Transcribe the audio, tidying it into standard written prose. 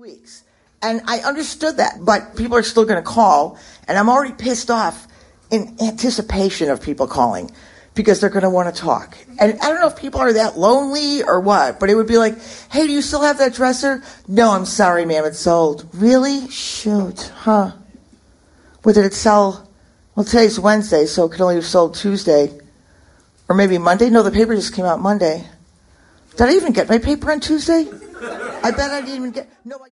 weeks. And I understood that, but people are still going to call, and I'm already pissed off in anticipation of people calling because they're going to want to talk. And I don't know if people are that lonely or what, but it would be like, hey, do you still have that dresser? No, I'm sorry, ma'am, it's sold. Really? Shoot, huh? What did it sell? Well, today's Wednesday, so it could only have sold Tuesday. Or maybe Monday? No, the paper just came out Monday. Did I even get my paper on Tuesday? I bet I didn't even get... No.